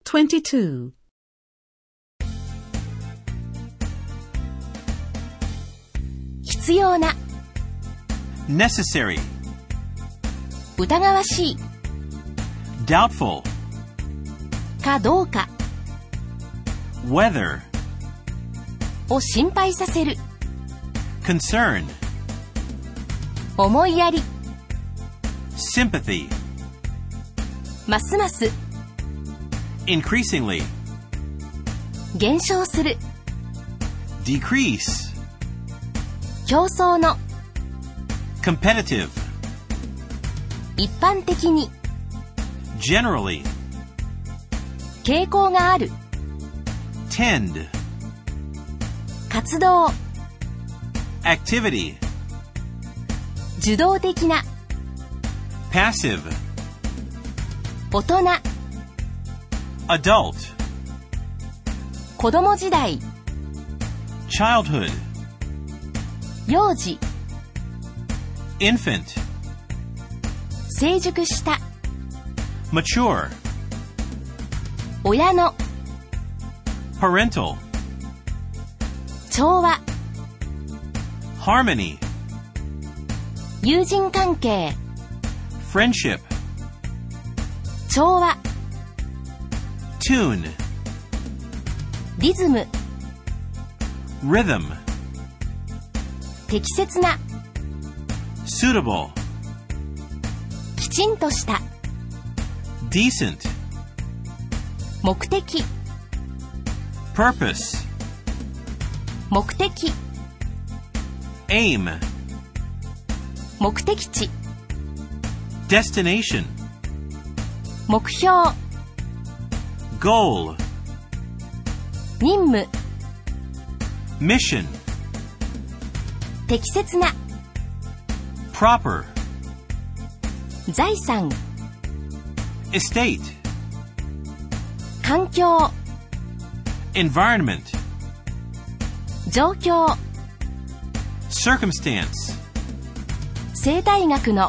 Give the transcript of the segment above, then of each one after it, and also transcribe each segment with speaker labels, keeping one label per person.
Speaker 1: 22.
Speaker 2: 必要な、
Speaker 3: necessary,
Speaker 2: 疑わしい、
Speaker 3: doubtful,
Speaker 2: かどうか
Speaker 3: whether,
Speaker 2: を心配させる、
Speaker 3: concern,
Speaker 2: 思いやり、
Speaker 3: sympathy,
Speaker 2: ますます、
Speaker 3: increasingly,
Speaker 2: 減少する、
Speaker 3: decrease,
Speaker 2: 競争の、
Speaker 3: competitive,
Speaker 2: 一般的に、
Speaker 3: generally,
Speaker 2: 傾向がある、
Speaker 3: tend,
Speaker 2: 活動、
Speaker 3: activity,
Speaker 2: 受動的な、
Speaker 3: passive,
Speaker 2: 大人、
Speaker 3: adult,
Speaker 2: 子供時代、
Speaker 3: childhood,
Speaker 2: 幼児、
Speaker 3: infant,
Speaker 2: 成熟した、
Speaker 3: mature,
Speaker 2: 親の、
Speaker 3: parental,
Speaker 2: 調和、
Speaker 3: harmony,
Speaker 2: 友人関係、
Speaker 3: friendship,
Speaker 2: 調和、
Speaker 3: tune,
Speaker 2: リズム、
Speaker 3: rhythm,
Speaker 2: 適切な、
Speaker 3: suitable,
Speaker 2: きちんとした、
Speaker 3: decent,
Speaker 2: 目的、
Speaker 3: purpose,
Speaker 2: 目的、
Speaker 3: aim,
Speaker 2: 目的地、
Speaker 3: destination,
Speaker 2: 目標、
Speaker 3: goal,
Speaker 2: 任務、
Speaker 3: mission,
Speaker 2: 適切な、
Speaker 3: proper,
Speaker 2: 財産、
Speaker 3: estate,
Speaker 2: 環境、
Speaker 3: environment,
Speaker 2: 状況、
Speaker 3: circumstance,
Speaker 2: 生態学の、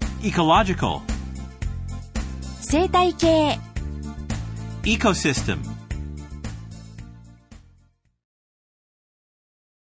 Speaker 3: ecological,
Speaker 2: 生態系、
Speaker 3: ecosystem,